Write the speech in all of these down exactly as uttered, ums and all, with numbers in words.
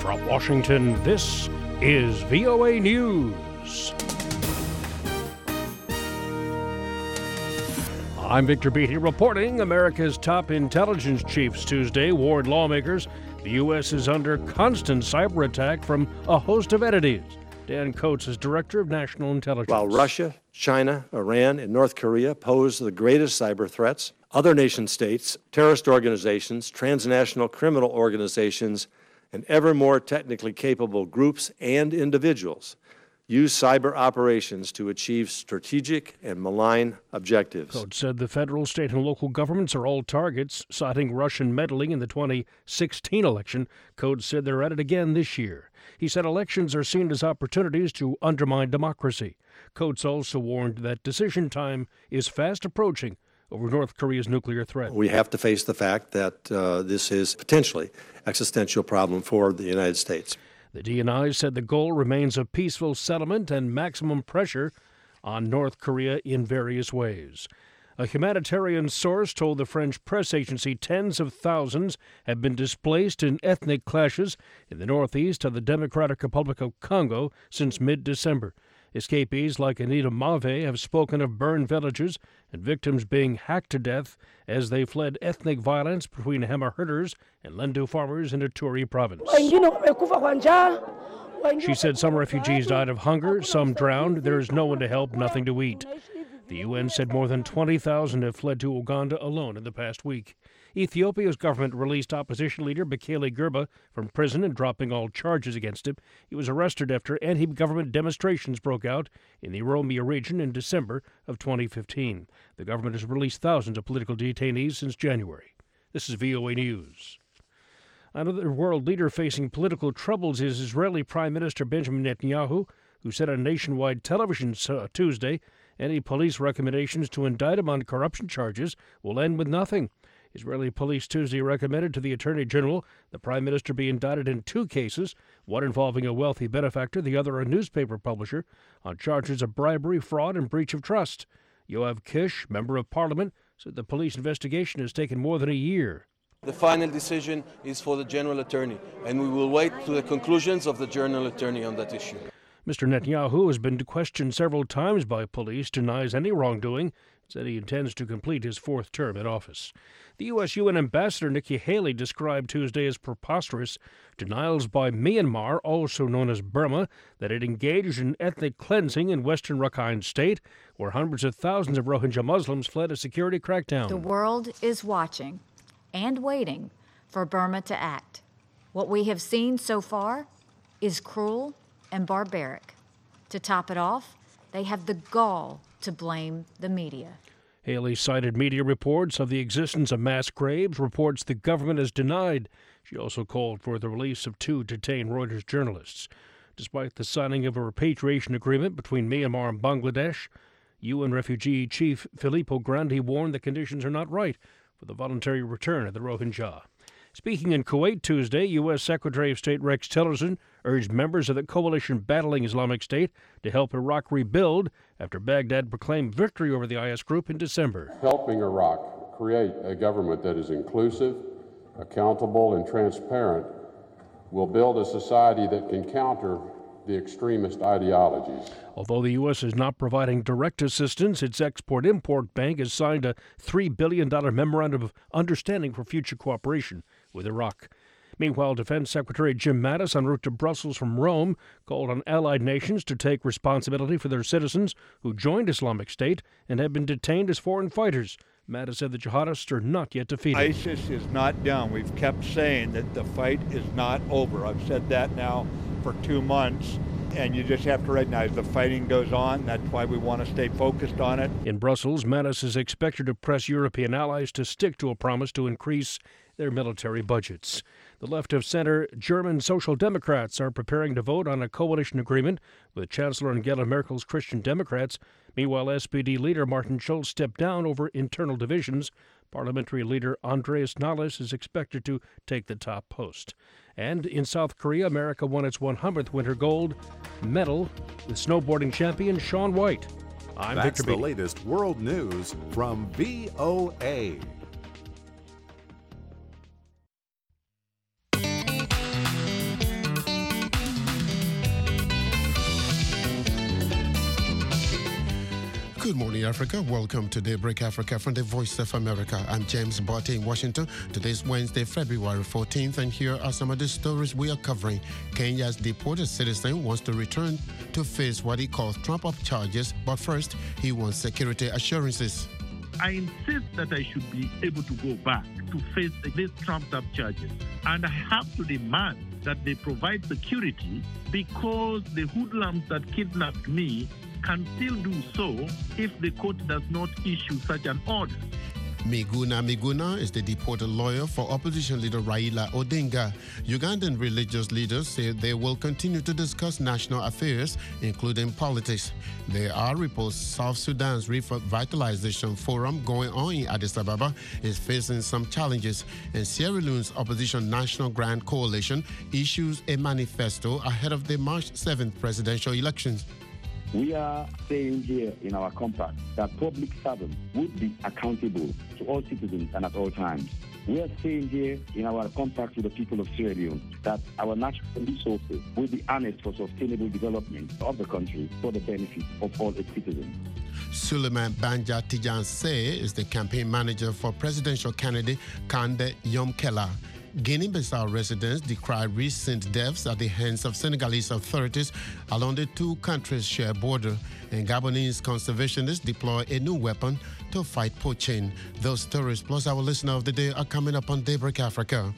From Washington, this is V O A News. I'm Victor Beatty reporting. America's top intelligence chiefs Tuesday warned lawmakers the U S is under constant cyber attack from a host of entities. Dan Coates is Director of National Intelligence. While Russia, China, Iran, and North Korea pose the greatest cyber threats, other nation states, terrorist organizations, transnational criminal organizations, and ever more technically capable groups and individuals use cyber operations to achieve strategic and malign objectives. Coates said the federal, state, and local governments are all targets, citing Russian meddling in the twenty sixteen election. Coates said they're at it again this year. He said elections are seen as opportunities to undermine democracy. Coates also warned that decision time is fast approaching over North Korea's nuclear threat. We have to face the fact that uh, this is potentially existential problem for the United States. The D N I said the goal remains a peaceful settlement and maximum pressure on North Korea in various ways. A humanitarian source told the French press agency tens of thousands have been displaced in ethnic clashes in the northeast of the Democratic Republic of Congo since mid-December. Escapees like Anita Mave have spoken of burned villages and victims being hacked to death as they fled ethnic violence between Hema herders and Lendu farmers in Ituri province. She said some refugees died of hunger, some drowned. There is no one to help, nothing to eat. The U N said more than twenty thousand have fled to Uganda alone in the past week. Ethiopia's government released opposition leader Bekele Gerba from prison and dropping all charges against him. He was arrested after anti-government demonstrations broke out in the Oromia region in December of twenty fifteen. The government has released thousands of political detainees since January. This is V O A News. Another world leader facing political troubles is Israeli Prime Minister Benjamin Netanyahu, who said on nationwide television Tuesday any police recommendations to indict him on corruption charges will end with nothing. Israeli police Tuesday recommended to the Attorney General the Prime Minister be indicted in two cases, one involving a wealthy benefactor, the other a newspaper publisher, on charges of bribery, fraud, and breach of trust. Yoav Kish, member of parliament, said the police investigation has taken more than a year. The final decision is for the General Attorney, and we will wait to the conclusions of the General Attorney on that issue. Mister Netanyahu has been questioned several times by police, denies any wrongdoing, said he intends to complete his fourth term in office. The U S U N Ambassador Nikki Haley described Tuesday as preposterous denials by Myanmar, also known as Burma, that it engaged in ethnic cleansing in western Rakhine State, where hundreds of thousands of Rohingya Muslims fled a security crackdown. The world is watching and waiting for Burma to act. What we have seen so far is cruel and barbaric. To top it off, they have the gall to blame the media. Haley cited media reports of the existence of mass graves, reports the government has denied. She also called for the release of two detained Reuters journalists. Despite the signing of a repatriation agreement between Myanmar and Bangladesh, U N Refugee Chief Filippo Grandi warned the conditions are not right for the voluntary return of the Rohingya. Speaking in Kuwait Tuesday, U S Secretary of State Rex Tillerson urged members of the coalition battling Islamic State to help Iraq rebuild after Baghdad proclaimed victory over the I S group in December. Helping Iraq create a government that is inclusive, accountable, and transparent will build a society that can counter the extremist ideologies. Although the U S is not providing direct assistance, its Export-Import Bank has signed a three billion dollars memorandum of understanding for future cooperation with Iraq. Meanwhile, Defense Secretary Jim Mattis, en route to Brussels from Rome, called on allied nations to take responsibility for their citizens who joined Islamic State and have been detained as foreign fighters. Mattis said the jihadists are not yet defeated. ISIS is not down. We've kept saying that the fight is not over. I've said that now for two months, and you just have to recognize the fighting goes on. That's why we want to stay focused on it. In Brussels, Mattis is expected to press European allies to stick to a promise to increase their military budgets. The left-of-center German Social Democrats are preparing to vote on a coalition agreement with Chancellor Angela Merkel's Christian Democrats. Meanwhile, S P D leader Martin Schulz stepped down over internal divisions. Parliamentary leader Andreas Nahles is expected to take the top post. And in South Korea, America won its one hundredth winter gold medal with snowboarding champion Shaun White. I'm That's Victor the Beatty. latest world news from V O A. Good morning, Africa. Welcome to Daybreak Africa from the Voice of America. I'm James Barty in Washington. Today's Wednesday, February fourteenth, and here are some of the stories we are covering. Kenya's deported citizen wants to return to face what he calls trump-up charges, but first, he wants security assurances. I insist that I should be able to go back to face these trumped-up charges, and I have to demand that they provide security because the hoodlums that kidnapped me can still do so if the court does not issue such an order. Miguna Miguna is the deported lawyer for opposition leader Raila Odinga. Ugandan religious leaders say they will continue to discuss national affairs, including politics. There are reports South Sudan's Revitalization Forum going on in Addis Ababa is facing some challenges, and Sierra Leone's opposition National Grand Coalition issues a manifesto ahead of the March seventh presidential elections. We are saying here in our compact that public servants would be accountable to all citizens and at all times. We are saying here in our compact with the people of Sierra Leone that our natural resources will be harnessed for sustainable development of the country for the benefit of all its citizens. Suleiman Banja Tijan Sey is the campaign manager for presidential candidate Kande Yomkela. Guinea-Bissau residents decry recent deaths at the hands of Senegalese authorities along the two countries' share border, and Gabonese conservationists deploy a new weapon to fight poaching. Those stories plus our listener of the day are coming up on Daybreak Africa.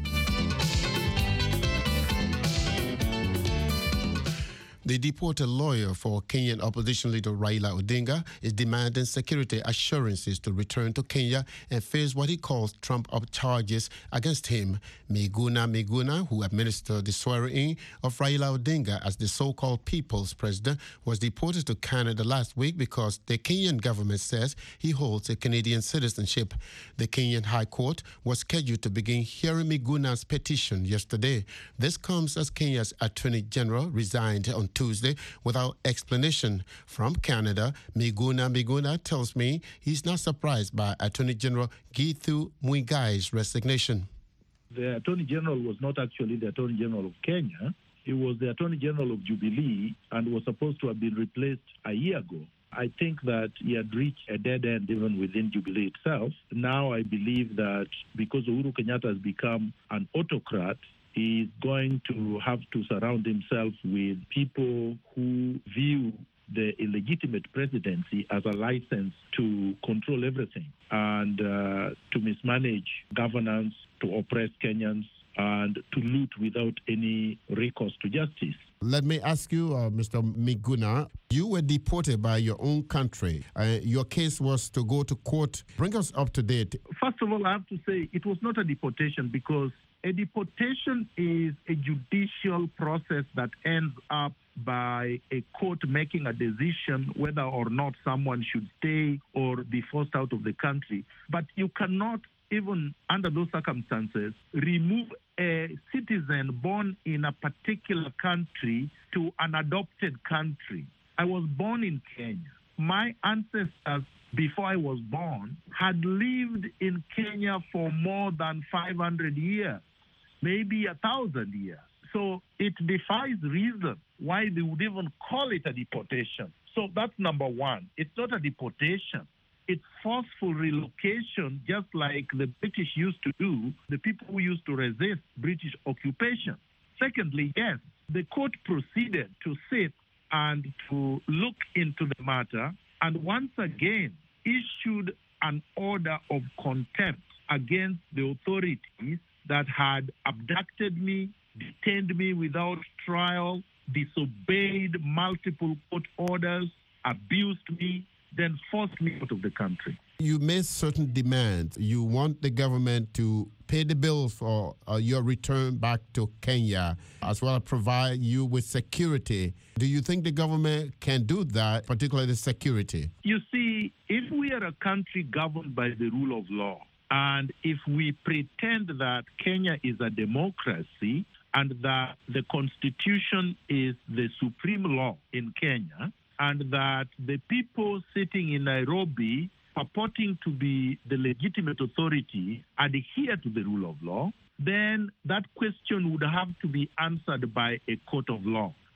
The deported lawyer for Kenyan opposition leader Raila Odinga is demanding security assurances to return to Kenya and face what he calls trump-up charges against him. Miguna Miguna, who administered the swearing-in of Raila Odinga as the so-called people's president, was deported to Canada last week because the Kenyan government says he holds a Canadian citizenship. The Kenyan High Court was scheduled to begin hearing Miguna's petition yesterday. This comes as Kenya's Attorney General resigned on Tuesday without explanation. From Canada, Miguna Miguna tells me he's not surprised by Attorney General Githu Muigai's resignation. The Attorney General was not actually the Attorney General of Kenya. He was the Attorney General of Jubilee and was supposed to have been replaced a year ago. I think that he had reached a dead end even within Jubilee itself. Now I believe that because Uhuru Kenyatta has become an autocrat, he's going to have to surround himself with people who view the illegitimate presidency as a license to control everything and uh, to mismanage governance, to oppress Kenyans, and to loot without any recourse to justice. Let me ask you, uh, Mister Miguna, you were deported by your own country. Uh, your case was to go to court. Bring us up to date. First of all, I have to say it was not a deportation because a deportation is a judicial process that ends up by a court making a decision whether or not someone should stay or be forced out of the country. But you cannot, even under those circumstances, remove a citizen born in a particular country to an adopted country. I was born in Kenya. My ancestors, before I was born, had lived in Kenya for more than five hundred years, maybe a thousand years. So it defies reason why they would even call it a deportation. So that's number one. It's not a deportation. It's forceful relocation, just like the British used to do, the people who used to resist British occupation. Secondly, yes, the court proceeded to sit and to look into the matter and once again issued an order of contempt against the authorities that had abducted me, detained me without trial, disobeyed multiple court orders, abused me, then forced me out of the country. You made certain demands. You want the government to pay the bills for uh, your return back to Kenya, as well as provide you with security. Do you think the government can do that, particularly security? You see, if we are a country governed by the rule of law, and if we pretend that Kenya is a democracy and that the Constitution is the supreme law in Kenya, and that the people sitting in Nairobi purporting to be the legitimate authority adhere to the rule of law, then that question would have to be answered by a court of law.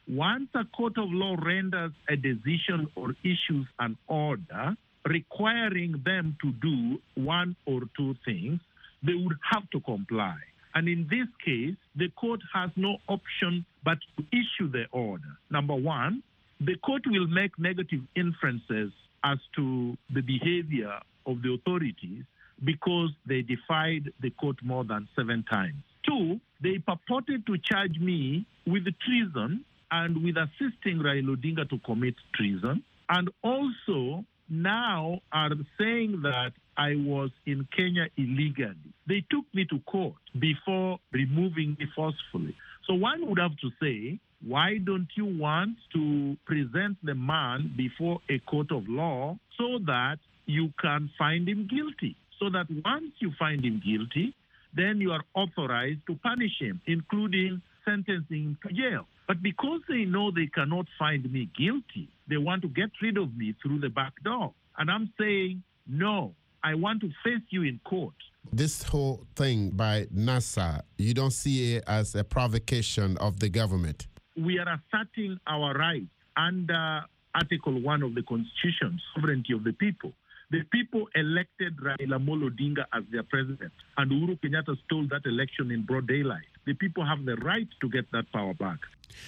once a court of law renders a decision or issues an order requiring them to do one or two things, they would have to comply. And in this case, the court has no option but to issue the order. Number one, the court will make negative inferences as to the behavior of the authorities because they defied the court more than seven times. Two, they purported to charge me with treason and with assisting Raila Odinga to commit treason, and also now are saying that I was in Kenya illegally. They took me to court before removing me forcefully. So one would have to say, why don't you want to present the man before a court of law so that you can find him guilty? So that once you find him guilty, then you are authorized to punish him, including sentencing him to jail. But because they know they cannot find me guilty, they want to get rid of me through the back door. And I'm saying, no, I want to face you in court. This whole thing by NASA, you don't see it as a provocation of the government? We are asserting our rights under Article one of the Constitution, sovereignty of the people. The people elected Raila Amolo Odinga as their president, and Uhuru Kenyatta stole that election in broad daylight. The people have the right to get that power back.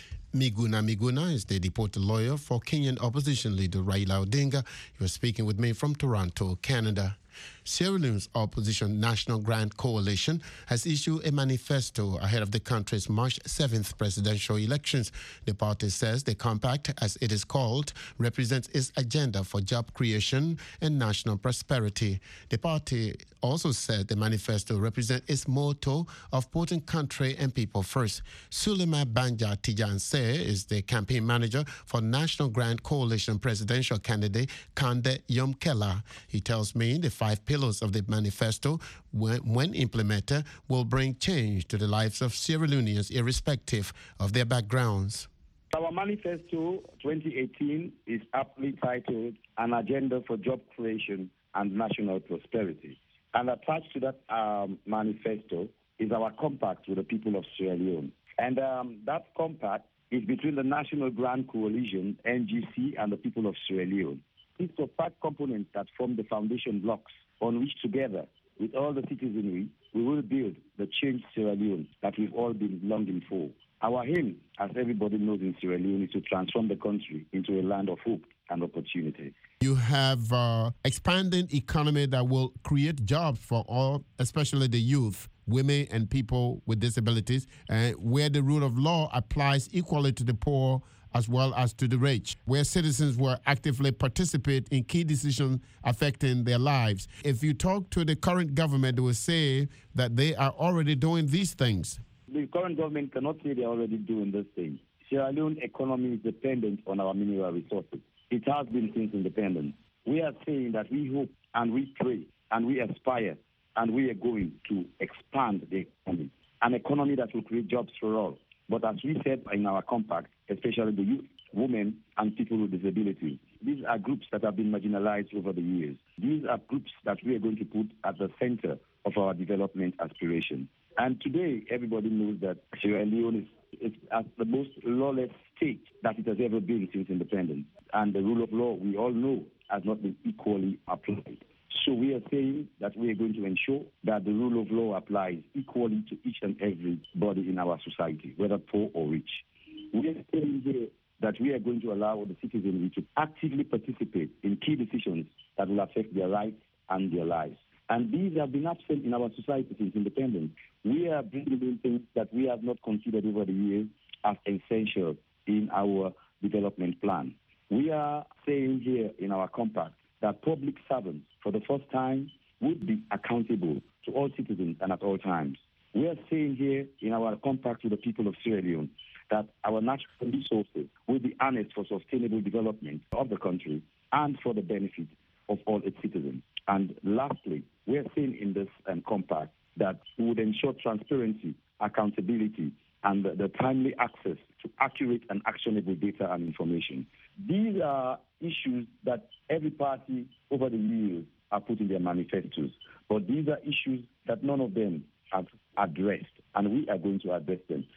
Miguna Miguna is the deported lawyer for Kenyan opposition leader Raila Odinga. He was speaking with me from Toronto, Canada. Sierra Leone's opposition National Grand Coalition has issued a manifesto ahead of the country's March seventh presidential elections. The party says the compact, as it is called, represents its agenda for job creation and national prosperity. The party also said the manifesto represents its motto of putting country and people first. Sulema Banja Tijanse is the campaign manager for National Grand Coalition presidential candidate Kande Yomkela. He tells me the five pillars of the manifesto, when, when implemented, will bring change to the lives of Sierra Leoneans irrespective of their backgrounds. Our manifesto twenty eighteen is aptly titled An Agenda for Job Creation and National Prosperity. And attached to that um, manifesto is our compact with the people of Sierra Leone. And um, that compact is between the National Grand Coalition, N G C, and the people of Sierra Leone. It's the five components that form the foundation blocks on which together, with all the citizenry, we will build the changed Sierra Leone that we've all been longing for. Our aim, as everybody knows in Sierra Leone, is to transform the country into a land of hope and opportunity. You have uh, expanding economy that will create jobs for all, especially the youth, women and people with disabilities, uh, where the rule of law applies equally to the poor as well as to the rich, where citizens will actively participate in key decisions affecting their lives. If you talk to the current government, they will say that they are already doing these things. The current government cannot say they're already doing this thing. Sierra Leone economy is dependent on our mineral resources. It has been since independence. We are saying that we hope and we pray and we aspire and we are going to expand the economy, an economy that will create jobs for all. But as we said in our compact, especially the youth, women, and people with disabilities, these are groups that have been marginalized over the years. These are groups that we are going to put at the center of our development aspirations. And today, everybody knows that Sierra Leone is, is at the most lawless state that it has ever been since independence. And the rule of law, we all know, has not been equally applied. So we are saying that we are going to ensure that the rule of law applies equally to each and every body in our society, whether poor or rich. We are saying here that we are going to allow the citizenry to actively participate in key decisions that will affect their rights and their lives. And these have been absent in our society since independence. We are bringing in things that we have not considered over the years as essential in our development plan. We are saying here in our compact that public servants, for the first time, would be accountable to all citizens and at all times. We are saying here in our compact with the people of Sierra Leone that our natural resources will be harnessed for sustainable development of the country and for the benefit of all its citizens. And lastly, we are saying in this um, compact that we would ensure transparency, accountability, and the, the timely access to accurate and actionable data and information. These are issues that every party over the years are put in their manifestos, but these are issues that none of them have addressed, and we are going to address them.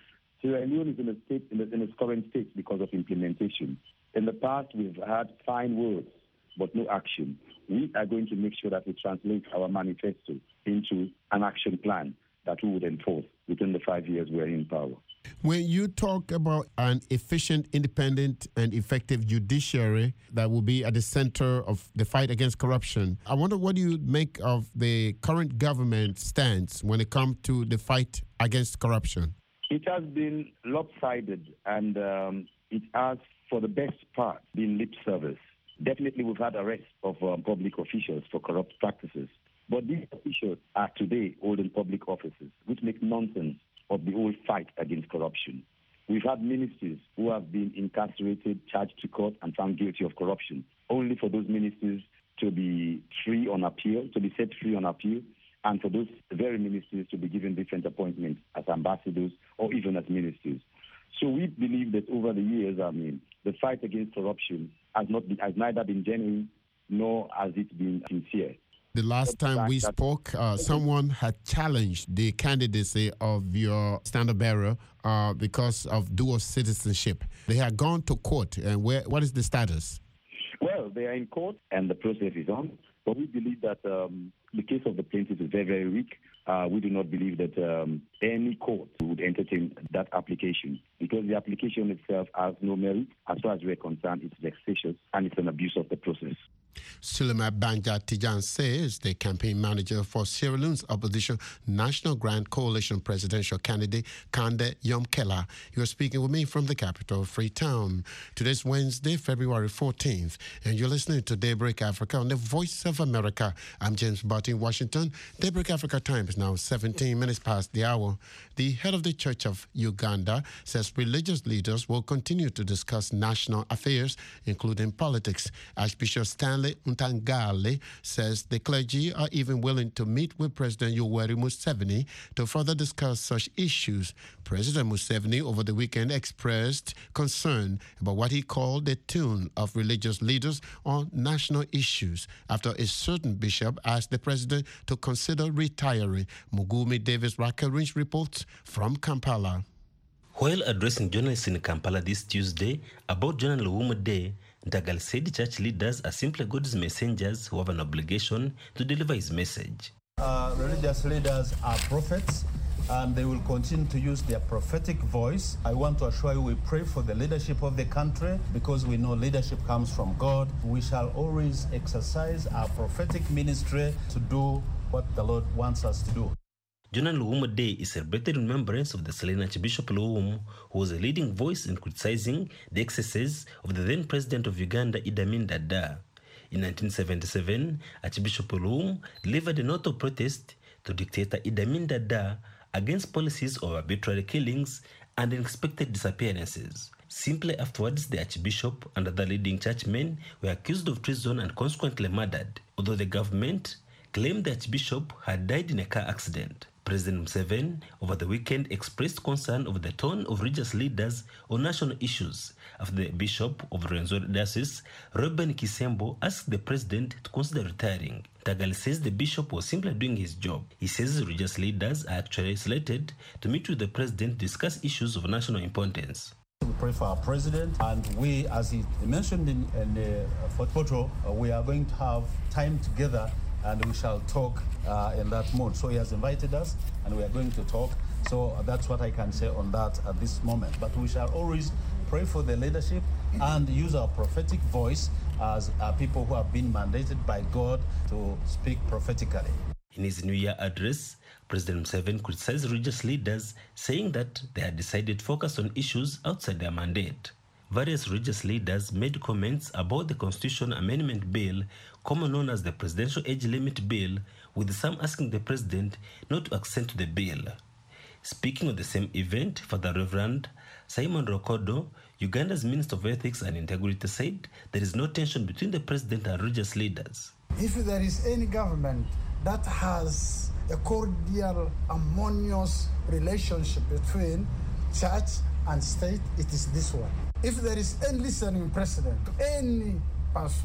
Sierra Leone is in a state in, a, in its current state because of implementation. In the past, we've had fine words, but no action. We are going to make sure that we translate our manifesto into an action plan that we would enforce within the five years we're in power. When you talk about an efficient, independent, and effective judiciary that will be at the center of the fight against corruption, I wonder what you make of the current government stance when it comes to the fight against corruption? It has been lopsided, and um, it has, for the best part, been lip service. Definitely, we've had arrests of um, public officials for corrupt practices. But these officials are today holding public offices, which makes nonsense of the whole fight against corruption. We've had ministers who have been incarcerated, charged to court, and found guilty of corruption, only for those ministers to be free on appeal, to be set free on appeal, and for those very ministers to be given different appointments as ambassadors or even as ministers. So we believe that over the years, I mean, the fight against corruption has not been, has neither been genuine nor has it been sincere. The last time we spoke, uh, someone had challenged the candidacy of your standard bearer uh, because of dual citizenship. They had gone to court, and where? What is the status? Well, they are in court, and the process is on. But we believe that um, the case of the plaintiff is very, very weak. Uh, we do not believe that um, any court would entertain that application because the application itself has no merit. As far as we're concerned, it's vexatious and it's an abuse of the process. Suleiman Banja Tijan says the campaign manager for Sierra Leone's opposition National Grand Coalition presidential candidate Kande Yomkela. You are speaking with me from the capital, Freetown. Today's Wednesday, February fourteenth, and you're listening to Daybreak Africa on the Voice of America. I'm James Barton in Washington. Daybreak Africa time is now seventeen minutes past the hour. The head of the Church of Uganda says religious leaders will continue to discuss national affairs, including politics. Archbishop Stanley Ntangale says the clergy are even willing to meet with President Yoweri Museveni to further discuss such issues. President Museveni over the weekend expressed concern about what he called the tune of religious leaders on national issues after a certain bishop asked the president to consider retiring. Mugumi Davis Rakelrich reports from Kampala. While addressing journalists in Kampala this Tuesday about General Luwum Day, Ntangale said church leaders are simply God's messengers who have an obligation to deliver his message. Uh, religious leaders are prophets, and they will continue to use their prophetic voice. I want to assure you we pray for the leadership of the country because we know leadership comes from God. We shall always exercise our prophetic ministry to do what the Lord wants us to do. General Luwum Day is celebrated in remembrance of the slain Archbishop Luwum, who was a leading voice in criticizing the excesses of the then president of Uganda, Idi Amin Dada. In nineteen seventy-seven, Archbishop Luwum delivered a note of protest to dictator Idi Amin Dada against policies of arbitrary killings and unexpected disappearances. Simply afterwards, the Archbishop and other leading churchmen were accused of treason and consequently murdered, although the government claimed the Archbishop had died in a car accident. President Museveni over the weekend expressed concern over the tone of religious leaders on national issues after the Bishop of Rwenzori Diocese, Reuben Kisembo, asked the president to consider retiring. Ntangale says the bishop was simply doing his job. He says religious leaders are actually slated to meet with the president to discuss issues of national importance. We pray for our president, and we, as he mentioned in, in the Fort Portal, uh, we are going to have time together and we shall talk uh, in that mode. So he has invited us and we are going to talk. So that's what I can say on that at this moment. But we shall always pray for the leadership and use our prophetic voice as uh, people who have been mandated by God to speak prophetically. In his New Year address, President Museveni criticized religious leaders, saying that they had decided to focus on issues outside their mandate. Various religious leaders made comments about the Constitution Amendment Bill, commonly known as the Presidential Age Limit Bill, with some asking the president not to accede to the bill. Speaking at the same event, Father Reverend Simon Rokodo, Uganda's Minister of Ethics and Integrity, said there is no tension between the president and religious leaders. If there is any government that has a cordial, harmonious relationship between church and state, it is this one. If there is any listening precedent to any person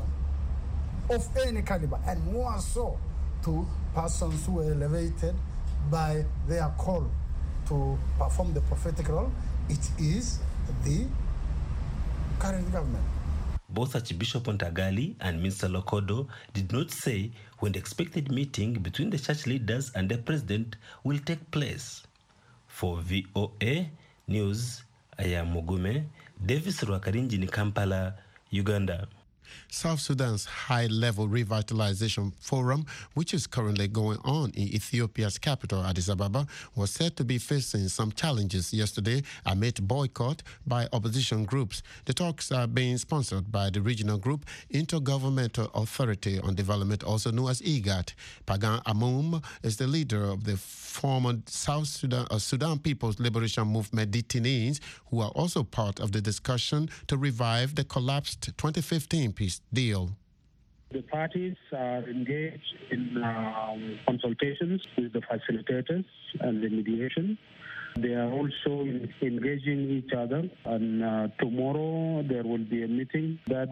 of any caliber, and more so to persons who were elevated by their call to perform the prophetic role, it is the current government. Both Archbishop Ontagali and Minister Lokodo did not say when the expected meeting between the church leaders and the president will take place. For V O A News, I am Mugume, Davis Rwakarinji in Kampala, Uganda. South Sudan's High-Level Revitalization Forum, which is currently going on in Ethiopia's capital, Addis Ababa, was said to be facing some challenges yesterday amid boycott by opposition groups. The talks are being sponsored by the regional group Intergovernmental Authority on Development, also known as IGAD. Pagan Amoum is the leader of the former South Sudan, uh, Sudan People's Liberation Movement detainees, who are also part of the discussion to revive the collapsed twenty fifteen peace deal. The parties are engaged in um, consultations with the facilitators and the mediation. They are also engaging each other, and uh, tomorrow there will be a meeting that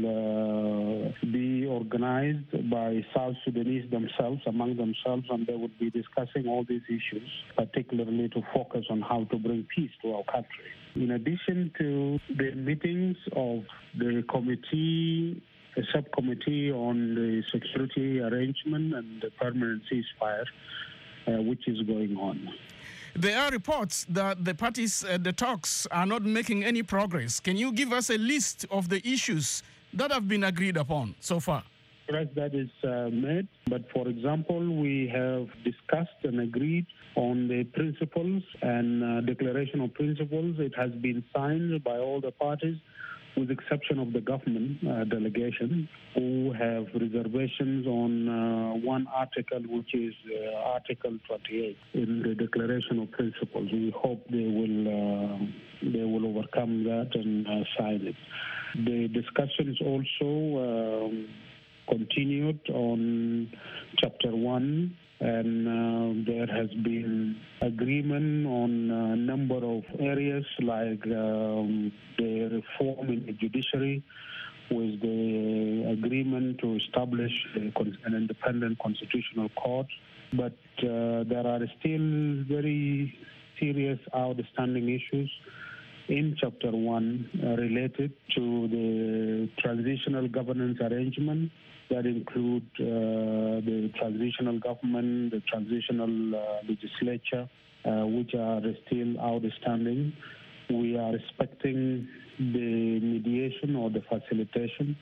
will uh, be organized by South Sudanese themselves, among themselves, and they will be discussing all these issues, particularly to focus on how to bring peace to our country. In addition to the meetings of the committee, a subcommittee on the security arrangement and the permanent ceasefire, uh, which is going on. There are reports that the parties at the talks are not making any progress. Can you give us a list of the issues that have been agreed upon so far? Progress that is uh, made, but for example, we have discussed and agreed on the principles and uh, declaration of principles. It has been signed by all the parties, with the exception of the government uh, delegation, who have reservations on uh, one article, which is uh, Article twenty-eight in the Declaration of Principles. We hope they will uh, they will overcome that and uh, sign it. The discussions also um, continued on Chapter one. And uh, there has been agreement on a number of areas like um, the reform in the judiciary, with the agreement to establish a, an independent constitutional court. But uh, there are still very serious outstanding issues in Chapter one uh, related to the transitional governance arrangement. That include uh, the transitional government, the transitional uh, legislature, uh, which are still outstanding. We are expecting the mediation or the facilitation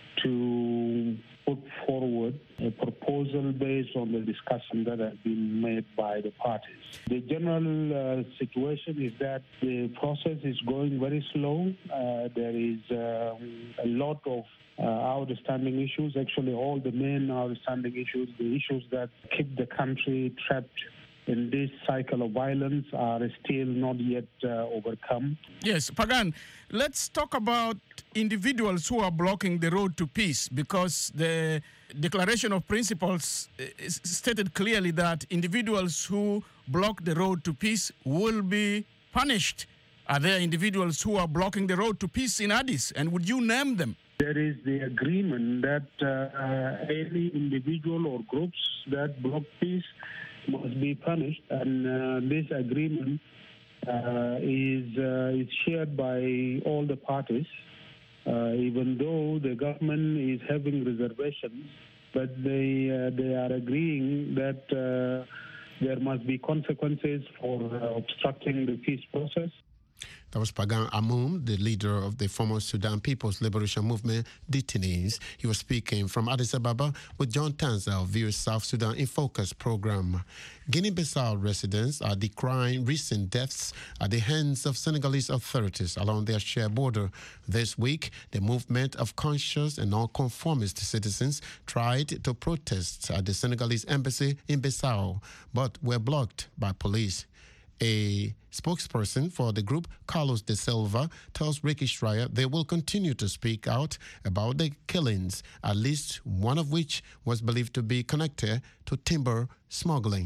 to put forward a proposal based on the discussion that has been made by the parties. The general uh, situation is that the process is going very slow. Uh, there is um, a lot of uh, outstanding issues, actually all the main outstanding issues, the issues that keep the country trapped in this cycle of violence are still not yet uh, overcome. Yes, Pagan, let's talk about individuals who are blocking the road to peace, because the Declaration of Principles stated clearly that individuals who block the road to peace will be punished. Are there individuals who are blocking the road to peace in Addis, and would you name them? There is the agreement that uh, any individual or groups that block peace must be punished, and uh, this agreement uh, is uh, is shared by all the parties, uh, even though the government is having reservations, but they uh, they are agreeing that uh, there must be consequences for uh, obstructing the peace process. That was Pagan Amoum, the leader of the former Sudan People's Liberation Movement detainees. He was speaking from Addis Ababa with John Tanza of V O A South Sudan in Focus program. Guinea-Bissau residents are decrying recent deaths at the hands of Senegalese authorities along their shared border. This week, the movement of conscious and non-conformist citizens tried to protest at the Senegalese embassy in Bissau, but were blocked by police. A spokesperson for the group, Carlos de Silva, tells Ricky Schreier they will continue to speak out about the killings, at least one of which was believed to be connected to timber smuggling.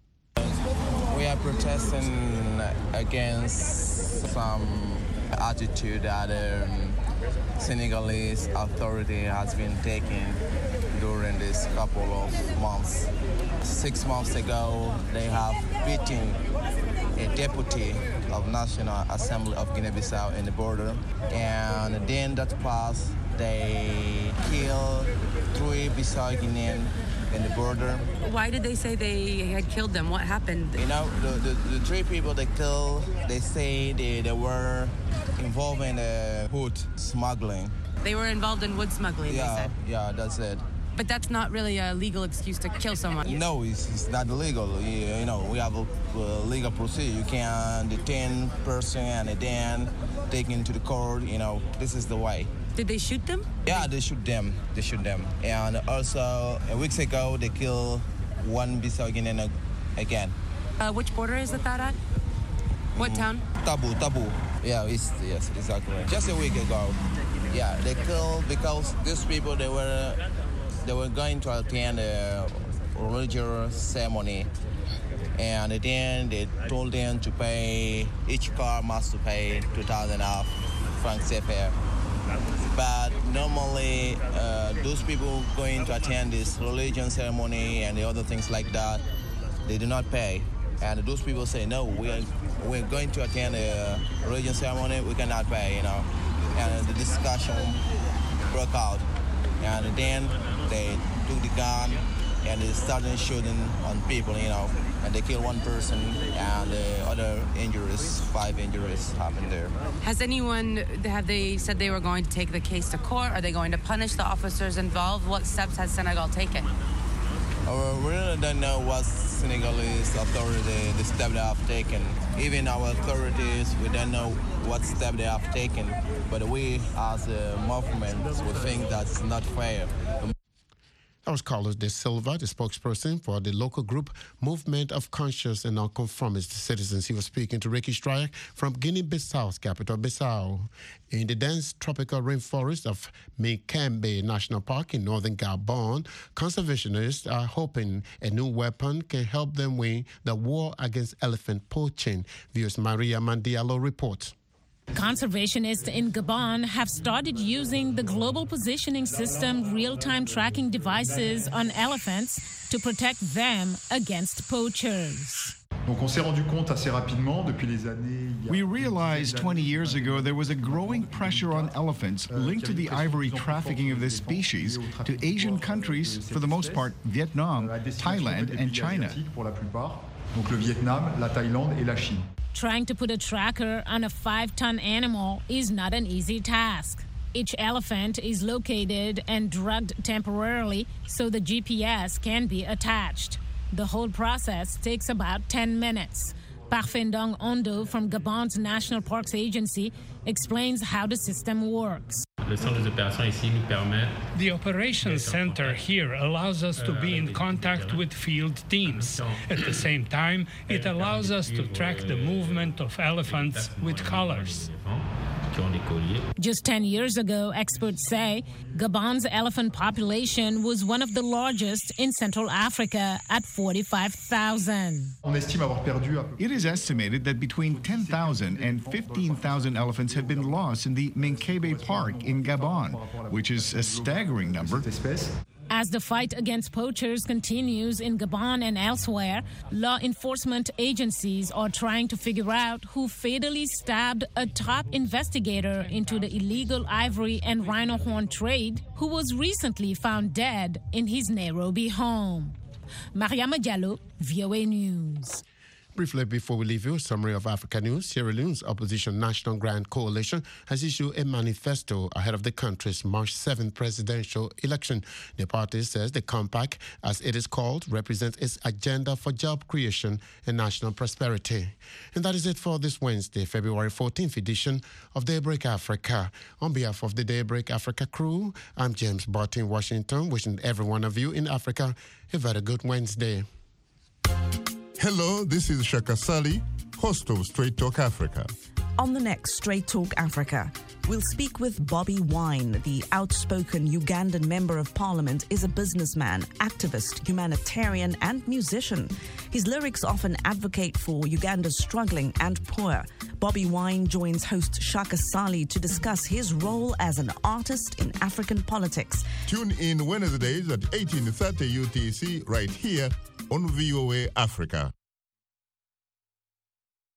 We are protesting against some attitude that the um, Senegalese authority has been taking during this couple of months. Six months ago, they have beaten a deputy of National Assembly of Guinea-Bissau in the border. And then that passed, they killed three Bissau Guinean in the border. Why did they say they had killed them? What happened? You know, the, the, the three people they killed, they say they, they were involved in uh, wood smuggling. They were involved in wood smuggling, yeah, they said. Yeah, that's it. But that's not really a legal excuse to kill someone. No, it's, it's not illegal. You, you know, we have a, a legal procedure. You can detain person and then take him to the court. You know, this is the way. Did they shoot them? Yeah, they shoot them. They shoot them. And also, a weeks ago, they killed one Bissau Guinean again. Uh, which border is it that at? What mm. town? Tabu, Tabu. Yeah, it's, yes, exactly. Just a week ago. Yeah, they killed because these people, they were they were going to attend a religious ceremony. And then they told them to pay, each car must to pay two thousand francs C F A. But normally, uh, those people going to attend this religion ceremony and the other things like that, they do not pay. And those people say, no, we are, we're going to attend a religion ceremony, we cannot pay, you know. And the discussion broke out. And then they took the gun and they started shooting on people, you know. And they killed one person and the other injuries, five injuries happened there. Has anyone, have they said they were going to take the case to court? Are they going to punish the officers involved? What steps has Senegal taken? Uh, we really don't know what Senegalese authority, the step they have taken. Even our authorities, we don't know what step they have taken. But we, as a movement, we think that's not fair. That was Carlos De Silva, the spokesperson for the local group Movement of Conscious and Nonconformist Citizens. He was speaking to Ricky Strike from Guinea-Bissau's capital, Bissau. In the dense tropical rainforest of Mikembe National Park in northern Gabon, conservationists are hoping a new weapon can help them win the war against elephant poaching. Viewers Maria Mandialo reports. Conservationists in Gabon have started using the Global Positioning System real-time tracking devices on elephants to protect them against poachers. We realized twenty years ago there was a growing pressure on elephants linked to the ivory trafficking of this species to Asian countries, for the most part Vietnam, Thailand, and China. Trying to put a tracker on a five-ton animal is not an easy task. Each elephant is located and drugged temporarily so the G P S can be attached. The whole process takes about ten minutes. Parfendong Ondo from Gabon's National Parks Agency explains how the system works. The operations center here allows us to be in contact with field teams. At the same time, it allows us to track the movement of elephants with collars. Just ten years ago, experts say, Gabon's elephant population was one of the largest in Central Africa at forty-five thousand. It is estimated that between ten thousand and fifteen thousand elephants have been lost in the Minkebe Park in Gabon, which is a staggering number. As the fight against poachers continues in Gabon and elsewhere, law enforcement agencies are trying to figure out who fatally stabbed a top investigator into the illegal ivory and rhino horn trade, who was recently found dead in his Nairobi home. Mariama Diallo, V O A News. Briefly, before we leave you, a summary of Africa News. Sierra Leone's opposition National Grand Coalition has issued a manifesto ahead of the country's March seventh presidential election. The party says the compact, as it is called, represents its agenda for job creation and national prosperity. And that is it for this Wednesday, February fourteenth edition of Daybreak Africa. On behalf of the Daybreak Africa crew, I'm James Barton in Washington, wishing every one of you in Africa a very good Wednesday. Hello, this is Shaka Sali, host of Straight Talk Africa. On the next Straight Talk Africa, we'll speak with Bobby Wine. The outspoken Ugandan Member of Parliament is a businessman, activist, humanitarian, and musician. His lyrics often advocate for Uganda's struggling and poor. Bobby Wine joins host Shaka Sali to discuss his role as an artist in African politics. Tune in Wednesdays at eighteen thirty U T C right here on V O A Africa.